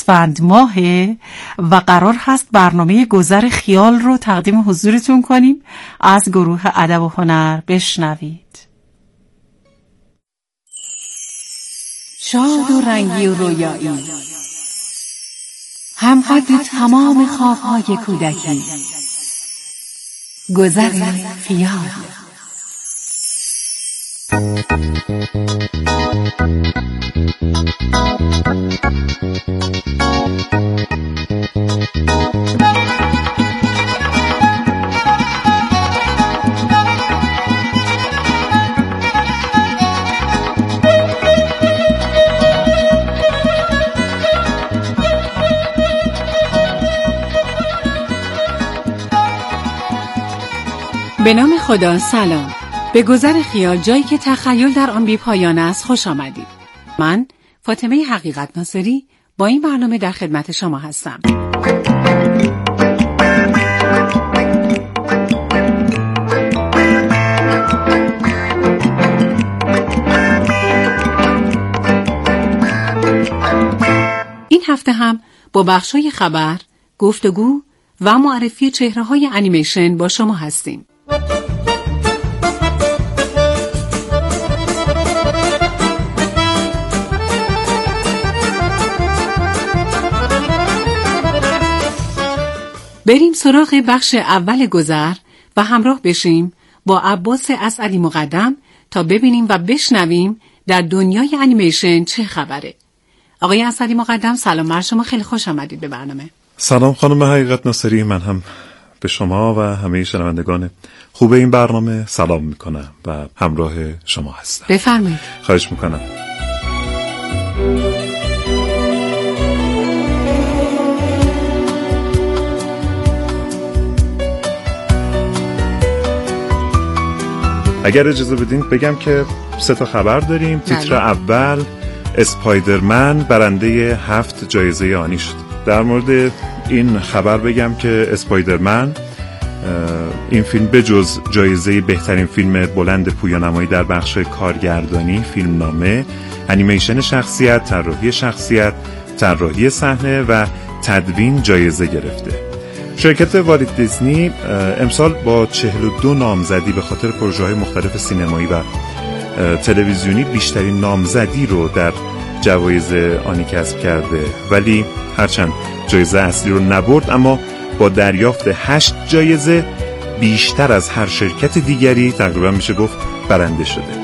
اسفند ماهه و قرار هست برنامه گذر خیال رو تقدیم حضورتون کنیم. از گروه ادب و هنر بشنوید. شاد و رنگی و رویایی، همقدر تمام خوابهای کودکی، گذر خیال. به نام خدا. سلام. به گذر خیال، جایی که تخیل در آن بی پایان است، خوش آمدید. من فاطمه حقیقت ناصری با این برنامه در خدمت شما هستم. این هفته هم با بخشای خبر، گفتگو و معرفی چهره‌های انیمیشن با شما هستیم. بریم سراغ بخش اول گذر و همراه بشیم با عباس اسعدی مقدم تا ببینیم و بشنویم در دنیای انیمیشن چه خبره. آقای اسعدی مقدم، سلام بر شما، خیلی خوش آمدید به برنامه. سلام خانم حقیقت ناصری، من هم به شما و همه شنوندگان خوب این برنامه سلام میکنم و همراه شما هستم. بفرمایید. خواهش میکنم. اگر اجازه بدین بگم که 3 تا خبر داریم. تیتر اول، اسپایدرمن برنده 7 جایزه آنی شد. در مورد این خبر بگم که اسپایدرمن، این فیلم به جز جایزه بهترین فیلم بلند پویانمایی در بخش کارگردانی، فیلمنامه، انیمیشن شخصیت، طراحی شخصیت، طراحی صحنه و تدوین جایزه گرفته. شرکت والت دیزنی امسال با 42 نامزدی به خاطر پروژه‌های مختلف سینمایی و تلویزیونی بیشترین نامزدی رو در جوایز آنی کسب کرده، ولی هرچند جایزه اصلی رو نبرد، اما با دریافت 8 جایزه بیشتر از هر شرکت دیگری تقریبا میشه گفت برنده شده.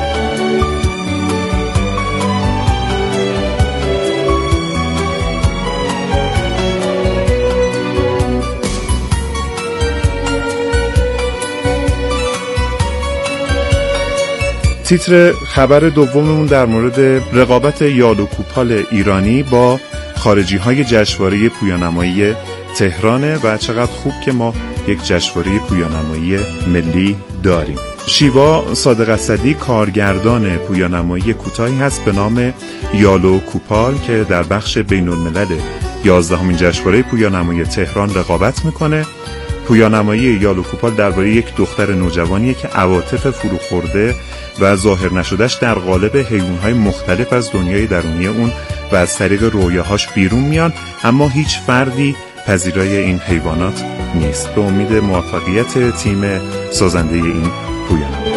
تیتر خبر دوممون در مورد رقابت یال و کوپال ایرانی با خارجی‌های جشنواره پویانمایی تهرانه و چقدر خوب که ما یک جشنواره پویانمایی ملی داریم. شیوا صادق اسدی کارگردان پویانمایی کوتاهی هست به نام یال و کوپال که در بخش بین‌الملل 11مین جشنواره پویانمایی تهران رقابت میکنه. پویانمایی یال و کوپال درباره یک دختر نوجوانیه که عواطف فروخورده و ظاهر نشدهش در قالب حیوانات مختلف از دنیای درونی اون و از طریق رویاهاش بیرون میان، اما هیچ فردی پذیرای این حیوانات نیست. به امید موفقیت تیم سازنده این پویانمایی.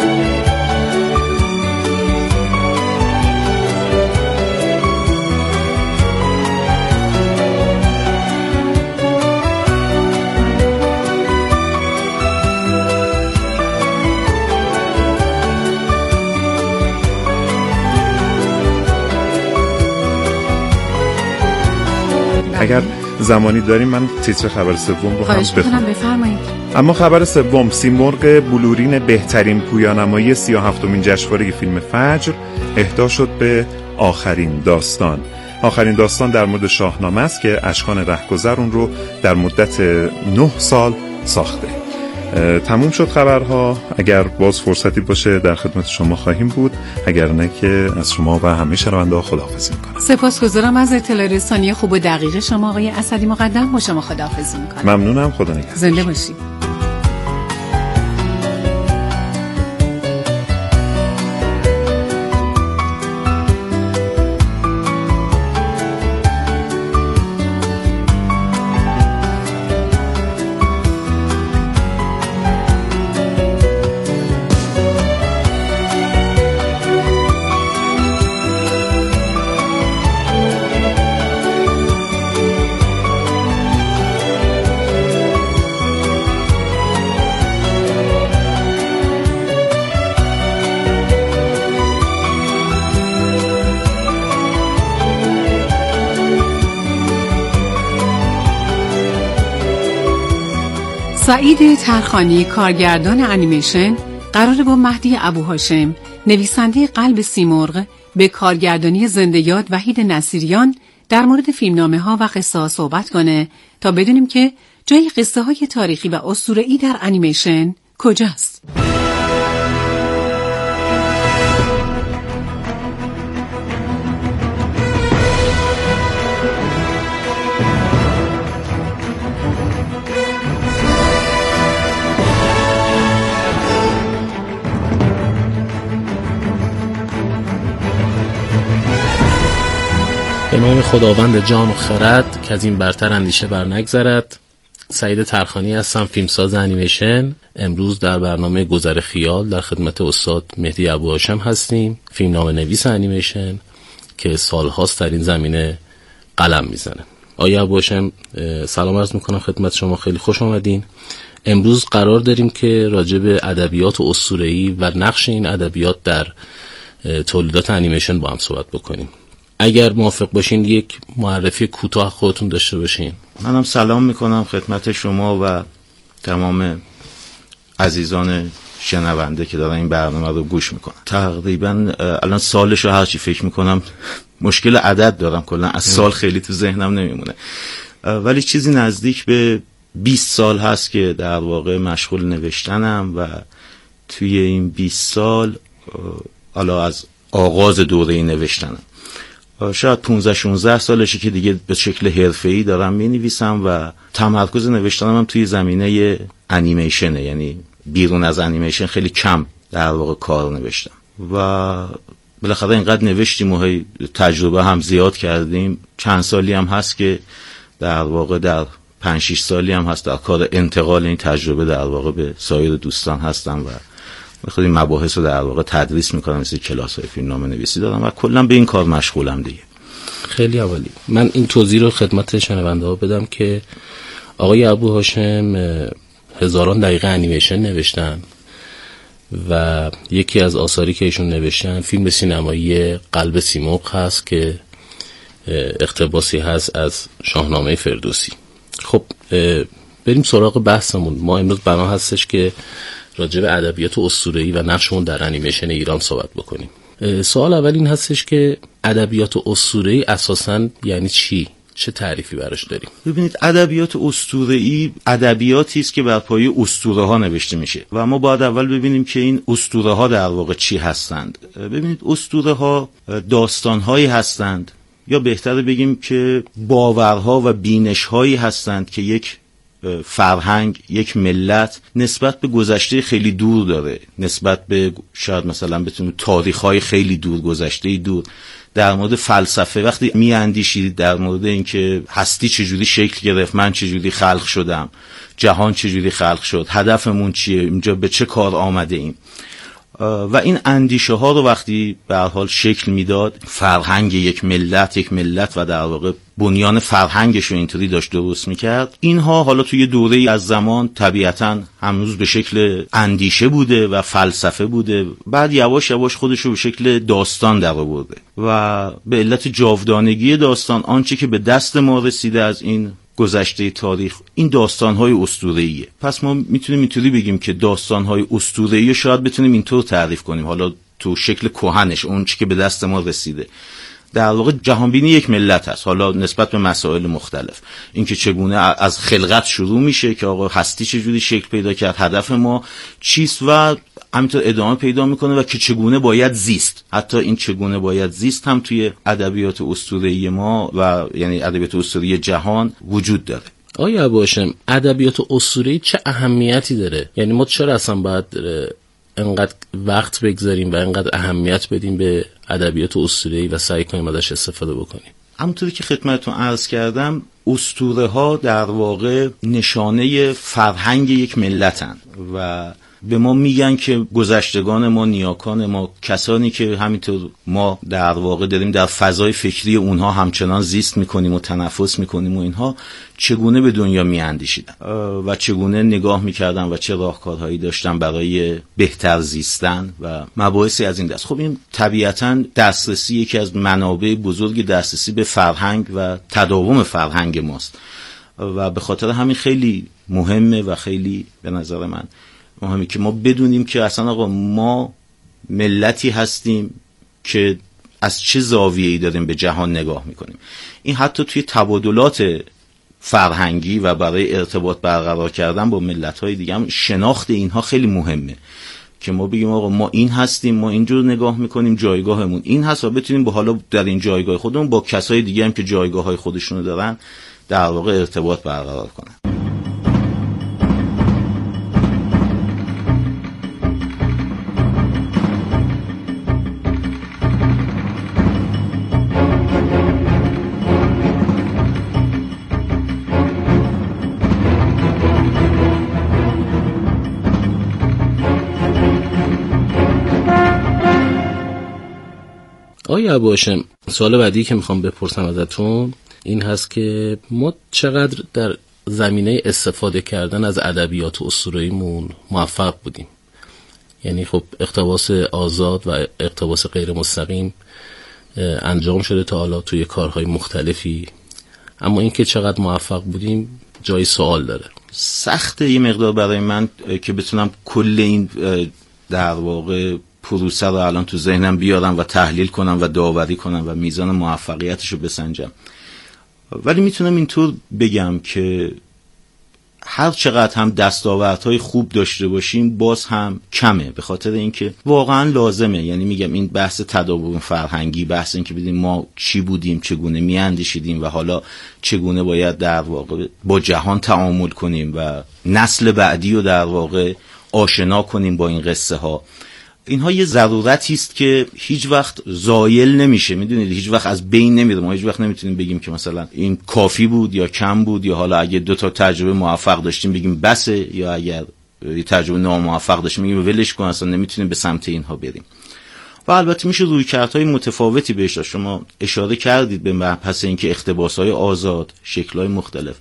اگر زمانی داریم من تیتر خبر سوم رو هم بخونم. بفرمایید. اما خبر سوم، سیمرغ بلورین بهترین پویانمایی 37مین جشنواره فیلم فجر اهدا شد به آخرین داستان. آخرین داستان در مورد شاهنامه است که اشکان رهگذر اون رو در مدت 9 سال ساخته. تموم شد خبرها. اگر باز فرصتی باشه در خدمت شما خواهیم بود، اگر نه که از شما و همه شنونده‌ها خداحافظی می‌کنم. سپاسگزارم از اطلاع رسانی خوب و دقیق شما آقای اسعدی مقدم. با شما خداحافظی می‌کنم. ممنونم. خدا نگهدار. زنده باشید. سعید ترخانی کارگردان انیمیشن قراره با مهدی ابوهاشم نویسنده قلب سیمرغ به کارگردانی زنده یاد وحید نصیریان در مورد فیلمنامه‌ها و قصه‌ها صحبت کنه تا بدونیم که جای قصه‌های تاریخی و اسطوره‌ای در انیمیشن کجاست. به نام خداوند جان و خرد که از این برتر اندیشه بر نگذرد. سعید ترخانی هستم، فیلمساز انیمیشن. امروز در برنامه گذر خیال در خدمت استاد مهدی ابوهاشم هستیم، فیلمنامه نویس انیمیشن که سالهاست در این زمینه قلم میزنه. آقای ابوهاشم سلام عرض میکنم خدمت شما، خیلی خوش آمدین. امروز قرار داریم که راجع به ادبیات اسطوره‌ای و نقش این ادبیات در تولیدات انیمیشن با هم صحبت بکنیم. اگر موافق باشین یک معرفی کوتاه خودتون داشته باشین. منم سلام میکنم خدمت شما و تمام عزیزان شنونده که دارن این برنامه رو گوش میکنن. تقریبا الان سالشو هرچی فکر میکنم مشکل عدد دارم، کلا از سال خیلی تو ذهنم نمیمونه، ولی چیزی نزدیک به 20 سال هست که در واقع مشغول نوشتنم و توی این 20 سال حالا از آغاز دوره نوشتنم شاید 15-16 سالشه که دیگه به شکل حرفه‌ای دارم می‌نویسم و تمرکز نوشتنم هم توی زمینه انیمیشنه، یعنی بیرون از انیمیشن خیلی کم در واقع کار نوشتم و بالاخره اینقدر نوشتیم و تجربه هم زیاد کردیم. چند سالی هم هست که در واقع در 5-6 سالی هم هست در کار انتقال این تجربه در واقع به سایر دوستان هستم و خیلی مباحث رو در واقع تدریس میکنم، مثل کلاس‌های فیلمنامه نویسی دارم و کلا به این کار مشغولم دیگه. خیلی عالی. من این توضیح رو خدمت شنونده ها بدم که آقای ابوهاشم هزاران دقیقه انیمیشن نوشتن و یکی از آثاری که ایشون نوشتن فیلم سینمایی قلب سیمرغ هست که اقتباسی هست از شاهنامه فردوسی. خب بریم سراغ بحثمون. ما امروز بنا هستش که راجع به ادبیات اسطوره‌ای و نقششون در انیمیشن ایران صحبت بکنیم. سوال اول این هستش که ادبیات اسطوره‌ای اساساً یعنی چی؟ چه تعریفی براش داریم؟ ببینید، ادبیات اسطوره‌ای ادبیاتی است که بر پایه اسطوره‌ها نوشته میشه و ما باید اول ببینیم که این اسطوره‌ها در واقع چی هستند. ببینید، اسطوره‌ها داستان‌هایی هستند، یا بهتره بگیم که باورها و بینش‌هایی هستند که یک فرهنگ، یک ملت نسبت به گذشته خیلی دور داره، نسبت به شاید مثلا بتونیم تاریخ‌های خیلی دور، گذشته دور. در مورد فلسفه وقتی میاندیشید در مورد اینکه هستی چجوری شکل گرفت، من چجوری خلق شدم، جهان چجوری خلق شد، هدفمون چیه، اینجا به چه کار آمده ایم، و این اندیشه ها رو وقتی به هر حال شکل میداد، فرهنگ یک ملت و در واقع بنیان فرهنگش رو اینطوری داشت درست میکرد، اینها حالا توی دوره از زمان طبیعتاً هنوز به شکل اندیشه بوده و فلسفه بوده، بعد یواش یواش خودش رو به شکل داستان در آورده و به علت جاودانگی داستان آنچه که به دست ما رسیده از این گذشته تاریخ، این داستان‌های اسطوره‌ایه. پس ما میتونیم اینطوری بگیم که داستان‌های اسطوره‌ای شاید بتونیم اینطور تعریف کنیم، حالا تو شکل کهنش اون چیزی که به دست ما رسیده، در واقع جهانبینی یک ملت هست، حالا نسبت به مسائل مختلف، اینکه چگونه از خلقت شروع میشه که آقا هستی چجوری شکل پیدا کرد، هدف ما چیست و همینطور ادامه پیدا میکنه و که چگونه باید زیست. حتی این چگونه باید زیست هم توی ادبیات اسطوره‌ای ما و یعنی ادبیات اسطوره‌ای جهان وجود داره. آیا ابوهاشم ادبیات اسطوره‌ای چه اهمیتی داره؟ یعنی ما چرا اصلا باید انقدر وقت بگذاریم و انقدر اهمیت بدیم به ادبیات اسطوره‌ای و سعی کنیم ازش استفاده بکنیم؟ همونطوری که خدمتتون عرض کردم، اسطوره‌ها در واقع نشانه فرهنگ یک ملتن و به ما میگن که گذشتگان ما، نیاکان ما، کسانی که همینطور ما در واقع داریم در فضای فکری اونها همچنان زیست میکنیم و تنفس میکنیم و اینها چگونه به دنیا میاندیشیدن و چگونه نگاه میکردن و چه راهکارهایی داشتن برای بهتر زیستن و مباحثی از این دست. خب این طبیعتاً دسترسی یکی از منابع بزرگ دسترسی به فرهنگ و تداوم فرهنگ ماست و به خاطر همین خیلی مهمه و خیلی به نظر من مهمه که ما بدونیم که اصلا آقا ما ملتی هستیم که از چه زاویه‌ای داریم به جهان نگاه میکنیم. این حتی توی تبادلات فرهنگی و برای ارتباط برقرار کردن با ملت‌های دیگه هم شناخت اینها خیلی مهمه که ما بگیم آقا ما این هستیم، ما اینجور نگاه میکنیم، جایگاهمون این هست و بتونیم با حالا در این جایگاه خودمون با کسای دیگه هم که جایگاه‌های خودشونو دارن در واقع ارتباط برقرار کنن. آیا باشم سوال بعدی که میخوام بپرسم ازتون این هست که ما چقدر در زمینه استفاده کردن از ادبیات اسطوره‌ایمون موفق بودیم؟ یعنی خب اقتباس آزاد و اقتباس غیر مستقیم انجام شده تا حالا توی کارهای مختلفی، اما اینکه چقدر موفق بودیم جای سوال داره. سخته یه مقدار برای من که بتونم کل این در واقع پروسه رو الان تو ذهنم بیارم و تحلیل کنم و داوری کنم و میزان موفقیتش رو بسنجم، ولی میتونم اینطور بگم که هر چقدر هم دستاوردهای خوب داشته باشیم باز هم کمه، به خاطر اینکه واقعا لازمه. یعنی میگم این بحث تداوم فرهنگی، بحث این که بدیم ما چی بودیم، چگونه میاندیشیدیم و حالا چگونه باید در واقع با جهان تعامل کنیم و نسل بعدی رو در واقع آشنا کنیم با این قصه ها، اینها یه ضرورتی است که هیچ وقت زایل نمیشه. میدونید هیچ وقت از بین نمیره. ما هیچ وقت نمیتونیم بگیم که مثلا این کافی بود یا کم بود، یا حالا اگه 2 تا تجربه موفق داشتیم بگیم بسه، یا اگر یه تجربه ناموفق داشتیم بگیم ولش کن، اصلا نمیتونیم به سمت اینها بریم. و البته میشه رویکردهای متفاوتی بهش داشت. شما اشاره کردید به مبحث اینکه اقتباس‌های آزاد، شکل‌های مختلف.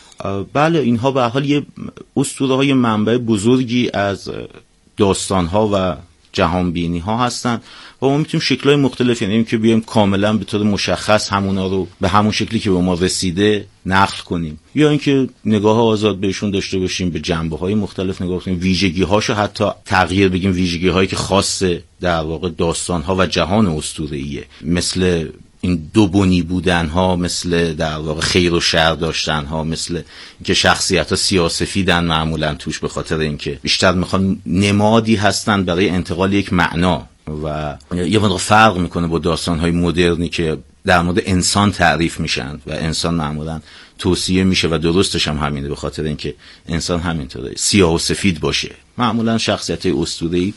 بله اینها به هر حال یه اسطوره‌های منبع بزرگی از داستان‌ها و جهانبینی ها هستن و ما میتونیم شکل‌های مختلف، یعنی که بیایم کاملا به طور مشخص همونا رو به همون شکلی که به ما رسیده نقل کنیم، یا اینکه نگاه آزاد بهشون داشته باشیم، به جنبه‌های مختلف نگاه کنیم، ویژگی‌هاشو حتی تغییر بدیم، ویژگی‌هایی که خاص در واقع داستان‌ها و جهان اسطوره‌ایه، مثل این دو بنی بودن ها، مثل در واقع خیر و شر داشتن ها، مثل اینکه شخصیت ها سیاه‌سفیدن معمولا توش، به خاطر اینکه بیشتر میخوان نمادی هستن برای انتقال یک معنا و یه مقدار فرق میکنه با داستان های مدرنی که در مورد انسان تعریف میشن و انسان معمولا توصیه میشه و درستش هم همینه، به خاطر اینکه انسان همینطوره سیاه و سفید باشه. معمولا شخصیت های اسطوره‌ای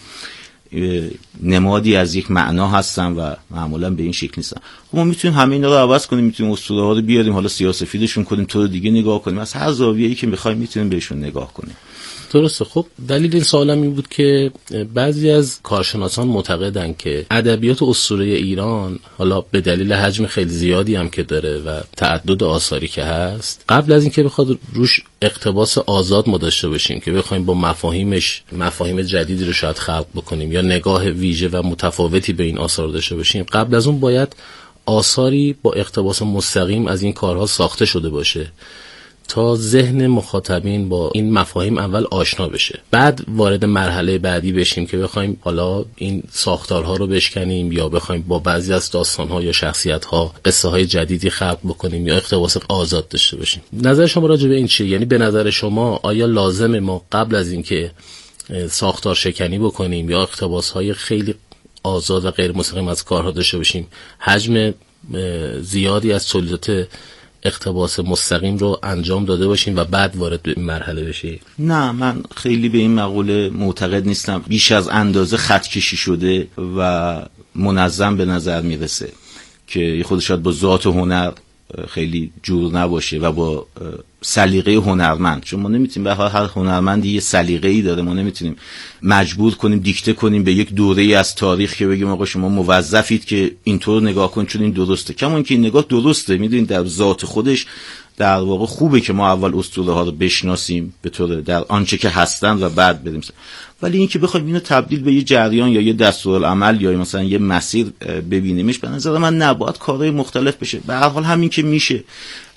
نمادی از یک معنا هستن و معمولا به این شکل نیستن. خب ما میتونیم همه اینا رو عوض کنیم، میتونیم اسطوره ها رو بیاریم، حالا سیاه‌سفیدشون کنیم، طور دیگه نگاه کنیم، از هر زاویه‌ای که می‌خوایم میتونیم بهشون نگاه کنیم. درسته. خب دلیل این سوالم این بود که بعضی از کارشناسان معتقدن که ادبیات اسطوره ایران حالا به دلیل حجم خیلی زیادی هم که داره و تعدد آثاری که هست، قبل از اینکه بخواد روش اقتباس آزاد ما داشته باشیم که بخوایم با مفاهیم جدیدی رو شاید خلق بکنیم یا نگاه ویژه و متفاوتی به این آثار داشته باشیم، قبل از اون باید آثاری با اقتباس مستقیم از این کارها ساخته شده باشه تا ذهن مخاطبین با این مفاهیم اول آشنا بشه، بعد وارد مرحله بعدی بشیم که بخوایم حالا این ساختارها رو بشکنیم یا بخوایم با بعضی از داستانها یا شخصیتها قصه های جدیدی خلق بکنیم یا اقتباس آزاد داشته باشیم. نظر شما راجع به این چیه؟ یعنی به نظر شما آیا لازمه ما قبل از اینکه ساختار شکنی بکنیم یا اقتباس های خیلی آزاد و غیر مستقیم از کارها داشته باشیم، حجم زیادی از تولیدات اقتباس مستقیم رو انجام داده باشیم و بعد وارد به این مرحله بشیم؟ نه، من خیلی به این مقوله معتقد نیستم. بیش از اندازه خط کشی شده و منظم به نظر میرسه که خودش شاید با ذات هنر خیلی جور نباشه و با سلیقه هنرمند، چون ما نمیتونیم به هر هنرمندی یه سلیقه‌ای داره، ما نمیتونیم مجبور کنیم دیکته کنیم به یک دوره‌ای از تاریخ که بگیم آقا شما موظفید که اینطور نگاه کنید چون این درسته. کما اینکه این نگاه درسته، میدونید در ذات خودش در واقع خوبه که ما اول اسطوره ها رو بشناسیم به طور در آنچه که هستند و بعد بریم، ولی اینکه بخوایم اینو تبدیل به یه جریان یا یه دستورالعمل یا مثلا یه مسیر ببینیمش، به نظر من نباید کارهای مختلف بشه. به هر حال همین که میشه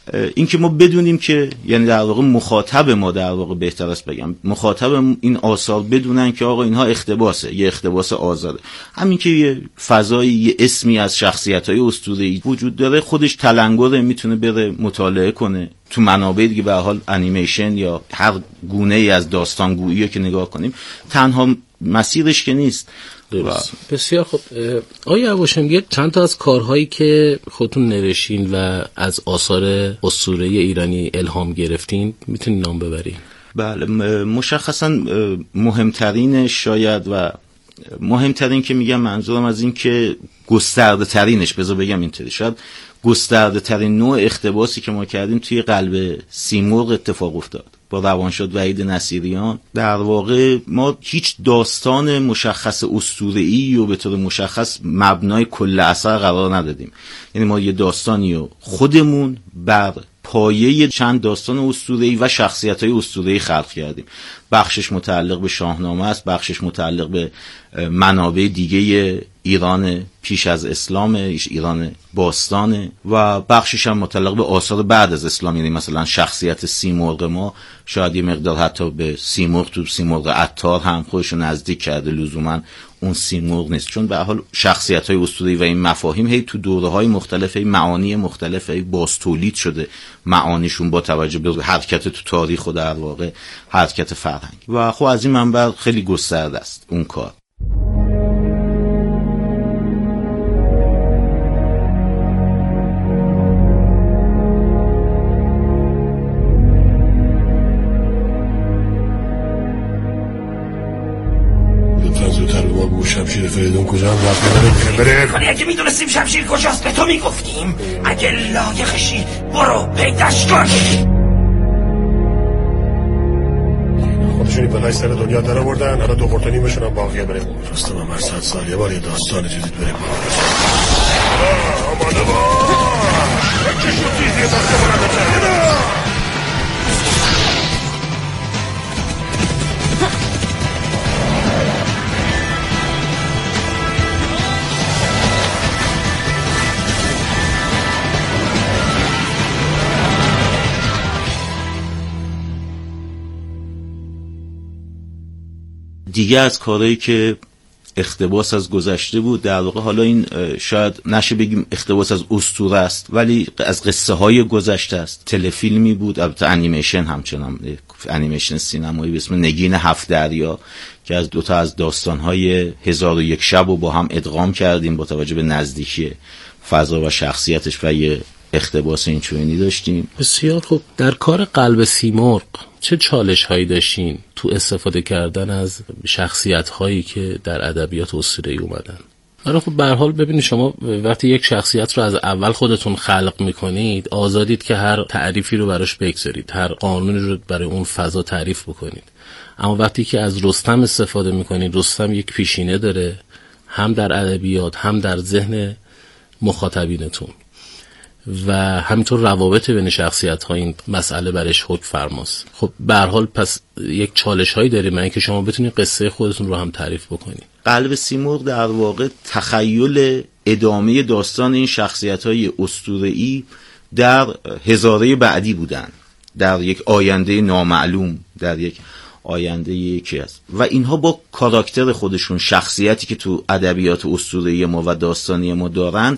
اینکه ما بدونیم که یعنی در واقع مخاطب ما، در واقع بهتر است بگم مخاطب این آثار بدونن که آقا اینها اقتباسه، یه اقتباس آزاده. همین که یه فضایی، یه اسمی از شخصیت‌های اسطوره‌ای وجود داره، خودش تلنگره، میتونه بره مطالعه کنه تو منابع دیگه. به هر حال انیمیشن یا هر گونه‌ای از داستانگویی که نگاه کنیم تنها مسیرش که نیست. بسیار خب. آیا ابوهاشم یه چند تا از کارهایی که خودتون نوشتین و از آثار اسطوره ایرانی الهام گرفتین میتونین نام ببرین؟ بله، مشخصا مهمترین شاید و مهمترین که میگم منظورم از این که گسترده ترینش، بذار بگم اینطوری، شاید گسترده ترین نوع اقتباسی که ما کردیم توی قلب سیمرغ اتفاق افتاد با روانشاد وحید نصیریان. در واقع ما هیچ داستان مشخص اسطوره‌ای و به طور مشخص مبنای کل اثر قرار ندادیم. یعنی ما یه داستانی رو خودمون بر پایه چند داستان اسطوره‌ای و شخصیت‌های اسطوره‌ای خلق کردیم. بخشش متعلق به شاهنامه است، بخشش متعلق به منابع دیگه ایران پیش از اسلام، ایران باستانه، و بخشش هم متعلق به آثار بعد از اسلام. یعنی مثلا شخصیت سیمرغ ما شاید یه مقدار حتی به سیمرغ تو سیمرغ عطار هم خودشو نزدیک کرده، لزوما اون سیمرغ نیست، چون به هر حال شخصیت‌های اسطوره‌ای و این مفاهیم هی تو دوره‌های مختلف معانی مختلف بازتولید شده، معانیشون با توجه به حرکت تو تاریخ و در واقع حرکت فرهنگ، و خب از این منبع خیلی گسترده است اون کار. شمشیر فریدون کجا هم رفت بره؟ اگه میدونستیم شمشیر کجاست به تو میگفتیم. اگه لایقشی برو پیداش کن. خودشونی بلای سر دنیا در آوردن، حالا دو قرط و نیمشون هم باقیه. بریم رستم هم هر 100 سال یه بار یه داستان جدید بریم. آماده باش کشو تیزی دست بلنده چه دیگه از کارهایی که اقتباس از گذشته بود، در واقع حالا این شاید نشه بگیم اقتباس از اسطوره است، ولی از قصه های گذشته است. تلفیلمی بود، البته انیمیشن همچنان، انیمیشن سینمایی به اسم نگین هفت دریا که از دوتا از داستانهای 1001 شب رو با هم ادغام کردیم با توجه به نزدیکی فضا و شخصیتش و یه اقتباس اینچنینی داشتیم. بسیار خوب. در کار قلب سیمرغ چه چالش هایی داشتین تو استفاده کردن از شخصیت هایی که در ادبیات اسطوره‌ای اومدن؟ آره خب به هر حال ببینید شما وقتی یک شخصیت رو از اول خودتون خلق میکنید، آزادید که هر تعریفی رو براش بگذارید، هر قانونی رو برای اون فضا تعریف بکنید. اما وقتی که از رستم استفاده میکنید، رستم یک پیشینه داره، هم در ادبیات هم در ذهن مخاطبینتون، و همینطور روابط بین شخصیت ها این مسئله برش حکم فرماست. خب به هر حال پس یک چالش هایی داره من که شما بتونید قصه خودتون رو هم تعریف بکنید. قلب سیمرغ در واقع تخیل ادامه داستان این شخصیت های اسطوره‌ای در هزاره بعدی بودن، در یک آینده نامعلوم، در یک آینده یکی است، و اینها با کاراکتر خودشون، شخصیتی که تو ادبیات اسطوره‌ای ما و داستانی ما دارن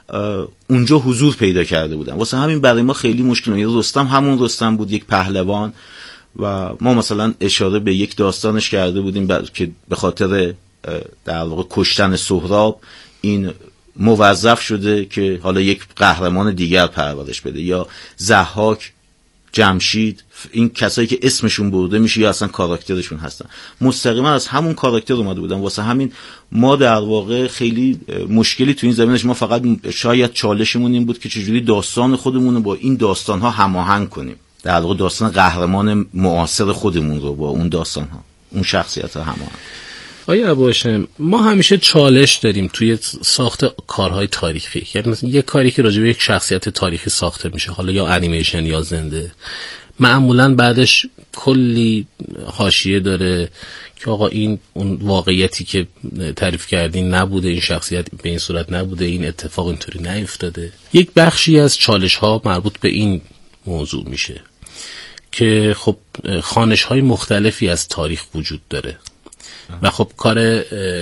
اونجا حضور پیدا کرده بودن. واسه همین برای ما خیلی مشکل بود. رستم همون رستم بود، یک پهلوان، و ما مثلا اشاره به یک داستانش کرده بودیم که به خاطر در واقع کشتن سهراب این موظف شده که حالا یک قهرمان دیگر پرورش بده، یا ضحاک، جمشید، این کسایی که اسمشون برده میشه یا اصلا کاراکترشون هستن مستقیما از همون کاراکتر اومده بودن. واسه همین ما در واقع خیلی مشکلی تو این زمینش، ما فقط شاید چالشمون این بود که چجوری داستان خودمون رو با این داستان‌ها هماهنگ کنیم، در واقع داستان قهرمان معاصر خودمون رو با اون داستان‌ها، اون شخصیت‌ها هماهنگ. آیا ابوهاشم ما همیشه چالش داریم توی ساخت کارهای تاریخی، یعنی مثلا یک کاری که راجع به یک شخصیت تاریخی ساخته میشه، حالا یا انیمیشن یا زنده، معمولاً بعدش کلی حاشیه داره که آقا این اون واقعیتی که تعریف کردین نبوده، این شخصیت به این صورت نبوده، این اتفاق اینطوری نیفتاده. یک بخشی از چالش ها مربوط به این موضوع میشه که خب خوانش‌های مختلفی از تاریخ وجود داره و خب کار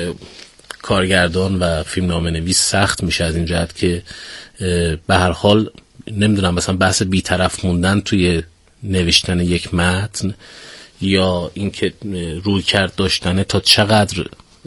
کارگردان و فیلمنامه‌نویس سخت میشه از این جهت که به هر حال نمیدونم مثلا بحث بی‌طرف موندن توی نوشتن یک متن یا اینکه رویکرد داشتنه تا چقدر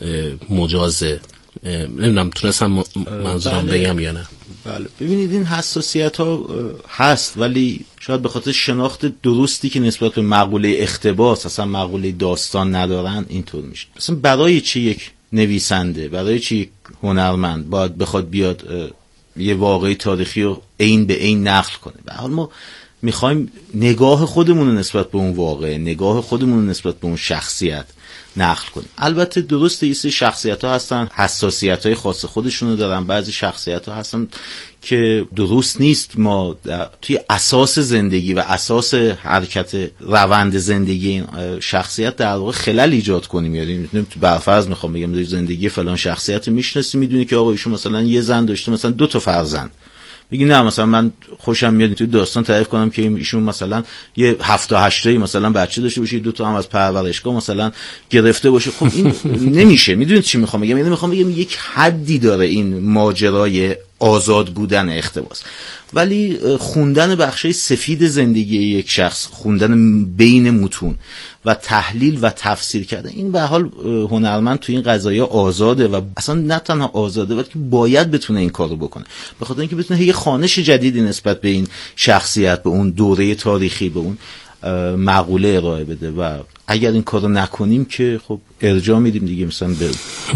مجازه، نمیدونم تونستم منظورم بگم یا نه. بله ببینید این حساسیت ها هست، ولی شاید به خاطر شناخت درستی که نسبت به مقوله اقتباس اصلا مقوله داستان ندارن اینطور میشه. اصلا برای چی یک نویسنده، برای چی یک هنرمند باید بخواد بیاد یه واقعی تاریخی رو عین به عین نقل کنه؟ به حال ما میخوایم نگاه خودمون رو نسبت به اون واقعه، نگاه خودمون رو نسبت به اون شخصیت نقل کنیم. البته درسته یه سری شخصیت‌ها هستن حساسیت‌های خاص خودشونو دارن، بعضی شخصیت‌ها هستن که درست نیست ما توی اساس زندگی و اساس حرکت روند زندگی این شخصیت در واقع خلل ایجاد کنیم. یعنی میتونیم تو برفرض میخوام بگم زندگی فلان شخصیت میشناسی، میدونی که آقا ایشون مثلا یه زن داشته، مثلا 2 تا فرزند، میگی نه مثلا من خوشم میاد توی داستان تعریف کنم که ایشون مثلا یه 7 تا 8 تایی مثلا بچه داشته باشه، 2 تا هم از پرورشگاه مثلا گرفته باشه. خب این نمیشه. میدونید چی میخوام بگم؟ یعنی میخوام بگم یک حدی داره این ماجرای آزاد بودن اقتباس، ولی خوندن بخشای سفید زندگی یک شخص، خوندن بین متون و تحلیل و تفسیر کردن، این به حال هنرمند تو این قضایا آزاده و اصلا نه تنها آزاده بلکه باید بتونه این کارو بکنه، به خاطر اینکه بتونه یه خوانش جدیدی نسبت به این شخصیت، به اون دوره تاریخی، به اون مقوله ارائه بده. و اگر این کارو نکنیم که خب ارجاع میدیم دیگه، مثلا به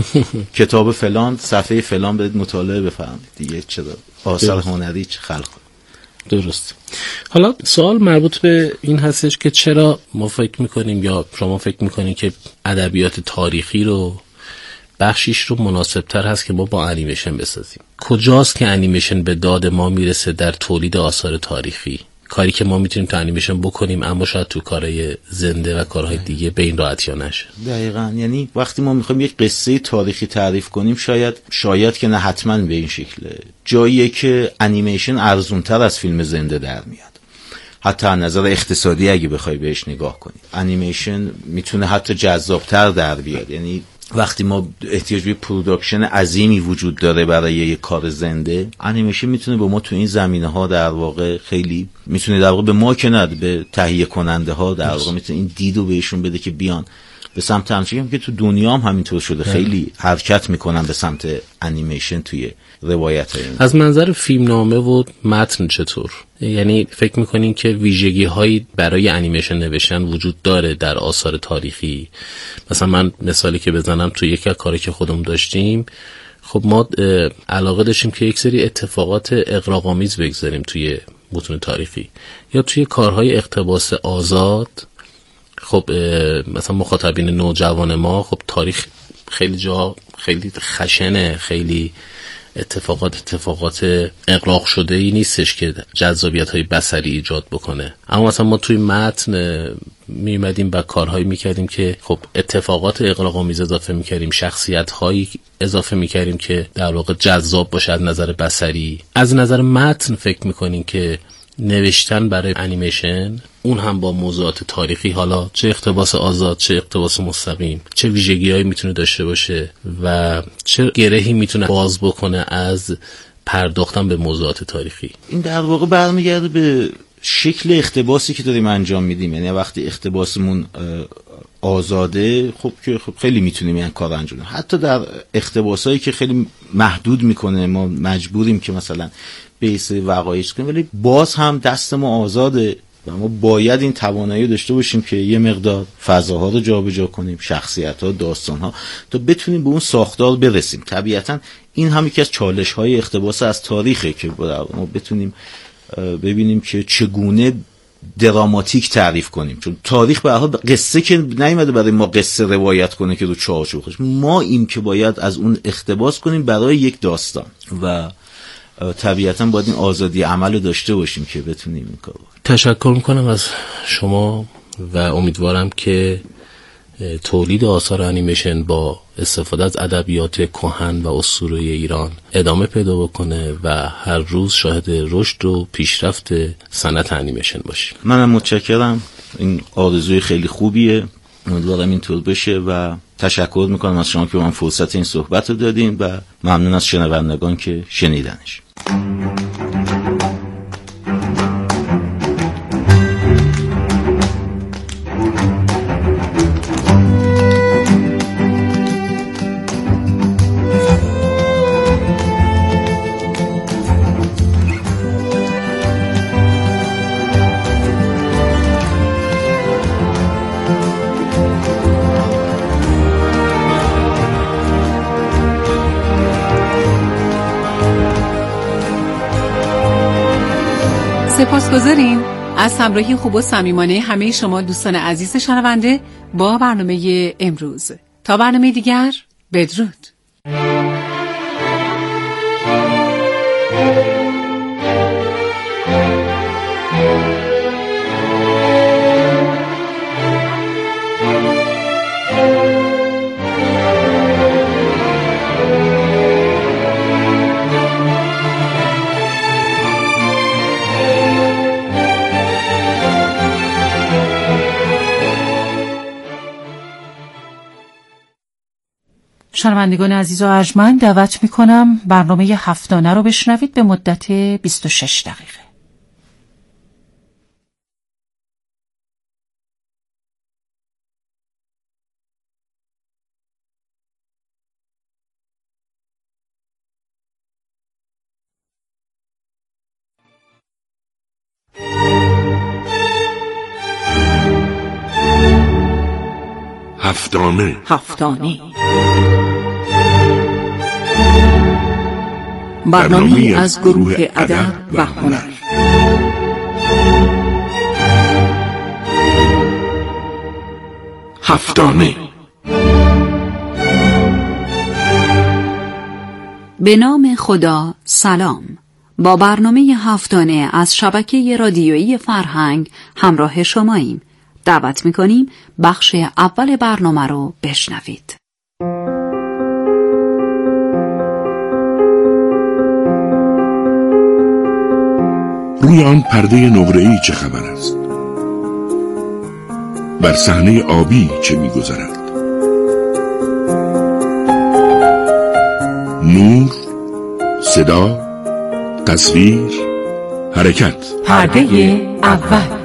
کتاب فلان صفحه فلان برید مطالعه بفرمایید دیگه، چرا آثار هنری چه خلق. درست. حالا سوال مربوط به این هستش که چرا ما فکر میکنیم یا شما فکر میکنیم که ادبیات تاریخی رو بخشیش رو مناسبتر هست که ما با انیمیشن بسازیم؟ کجاست که انیمیشن به داد ما میرسه در تولید آثار تاریخی؟ کاری که ما میتونیم تو انیمیشن بکنیم اما شاید تو کارهای زنده و کارهای دیگه به این راحتی نشه. دقیقاً. یعنی وقتی ما میخوایم یک قصه تاریخی تعریف کنیم، شاید که نه حتما به این شکله، جاییه که انیمیشن ارزونتر از فیلم زنده در میاد. حتی از نظر اقتصادی اگه بخوای بهش نگاه کنی، انیمیشن میتونه حتی جذابتر در بیاد. یعنی وقتی ما احتیاج به پروداکشن عظیمی وجود داره برای یک کار زنده، انیمیشن میتونه به ما تو این زمینه‌ها در واقع خیلی میتونه در واقع به ما که ند، به تهیه کننده ها در واقع میتونه این دیدو بهشون بده که بیان به سمت همچنین که تو دنیا هم همینطور شده، خیلی حرکت میکنن به سمت انیمیشن توی روایت های. از منظر فیلمنامه و متن چطور؟ یعنی فکر میکنین که ویژگی هایی برای انیمیشن نوشتن وجود داره در آثار تاریخی؟ مثلا من مثالی که بزنم تو یکی از کاری که خودمون داشتیم، خب ما علاقه داشتیم که یک سری اتفاقات اغراق‌آمیز بگذاریم توی متون تاریخی یا توی کارهای اقتباس آزاد. خب مثلا مخاطبین نوجوان ما، خب تاریخ خیلی جا خیلی خشنه، خیلی اتفاقات اغراق شده ای نیستش که جذابیت های بصری ایجاد بکنه. اما مثلا ما توی متن میمدیم و کارهایی میکردیم که خب اتفاقات اغراق‌آمیز اضافه میکردیم، شخصیت هایی اضافه میکردیم که در واقع جذاب باشه از نظر بصری. از نظر متن فکر میکنین که نوشتن برای انیمیشن، اون هم با موضوعات تاریخی، حالا چه اقتباس آزاد چه اقتباس مستقیم، چه ویژگی‌هایی میتونه داشته باشه و چه گرهی میتونه باز بکنه از پرداختن به موضوعات تاریخی؟ این در واقع برمیگرده به شکل اقتباسی که داریم انجام میدیم. یعنی وقتی اقتباسمون آزاده، خب که خب خیلی میتونیم این کار انجام بدیم. حتی در اقتباسایی که خیلی محدود میکنه، ما مجبوریم که مثلا بیس وقایع کنیم، ولی باز هم دست ما آزاده و ما باید این توانایی داشته باشیم که یه مقدار فضاها رو جابجا کنیم، شخصیت‌ها، داستان‌ها، تا بتونیم به اون ساختار برسیم. طبیعتاً این هم یکی از چالش‌های اقتباس از تاریخه که ما بتونیم ببینیم که چگونه دراماتیک تعریف کنیم، چون تاریخ به هر حال قصه که نیومده برای ما قصه روایت کنه که رو چارچوب خودش، ما این که باید از اون اقتباس کنیم برای یک داستان و طبیعتاً باید این آزادی عمل رو داشته باشیم که بتونیم این کارو. تشکر میکنم از شما و امیدوارم که تولید آثار انیمیشن با استفاده از ادبیات کهن و اسطوره ایران ادامه پیدا بکنه و هر روز شاهد رشد و پیشرفت صنعت انیمیشن باشیم. منم متشکرم، این آرزوی خیلی خوبیه، امیدوارم اینطور بشه و تشکر میکنم از شما که من فرصت این صحبت رو دادین و ممنون از شنوندگان که شنیدنش. سپاسگزاریم از همراهی خوب و صمیمانه همه شما دوستان عزیز شنونده با برنامه امروز. تا برنامه دیگر، بدرود. شنوندگان عزیز و ارجمند، دعوت میکنم برنامه هفتانه رو بشنوید به مدت 26 دقیقه. هفتانه برنامه از گروه ادب و هنر. هفتانه. به نام خدا، سلام. با برنامه هفتانه از شبکه رادیویی فرهنگ همراه شماییم. دعوت می‌کنیم بخش اول برنامه رو بشنوید. روی آن پرده نقره‌ای چه خبر است؟ بر صحنه آبی چه می‌گذرد؟ نور، صدا، تصویر، حرکت. پرده اول.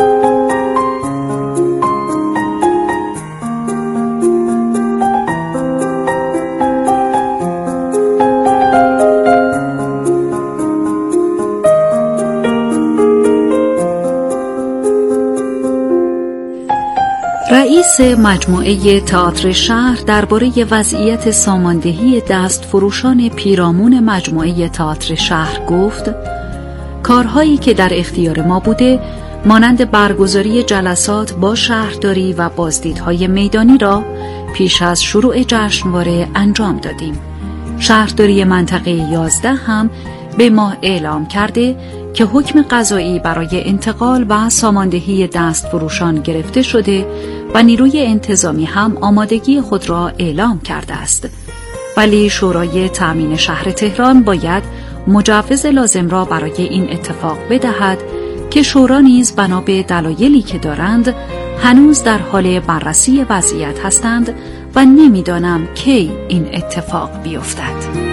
رئیس مجموعه تئاتر شهر درباره وضعیت ساماندهی دستفروشان پیرامون مجموعه تئاتر شهر گفت: کارهایی که در اختیار ما بوده مانند برگزاری جلسات با شهرداری و بازدیدهای میدانی را پیش از شروع جشنواره انجام دادیم. شهرداری منطقه 11 هم به ما اعلام کرده که حکم قضایی برای انتقال و ساماندهی دستفروشان گرفته شده و نیروی انتظامی هم آمادگی خود را اعلام کرده است. ولی شورای تأمین شهر تهران باید مجوز لازم را برای این اتفاق بدهد که شورا نیز بنا به دلایلی که دارند هنوز در حال بررسی وضعیت هستند و نمیدانم کی این اتفاق بیفتد.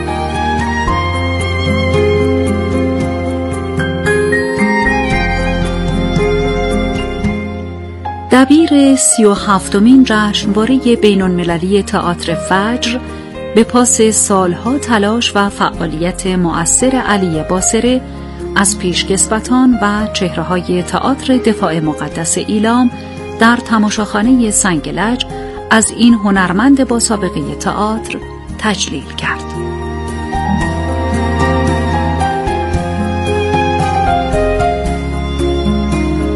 دبیر 37مین جشنواره بین‌المللی تئاتر فجر به پاس سالها تلاش و فعالیت مؤثر علی باصره از پیشکسوتان و چهره‌های تئاتر دفاع مقدس ایلام در تماشاخانه سنگلج از این هنرمند با سابقه تئاتر تجلیل کرد.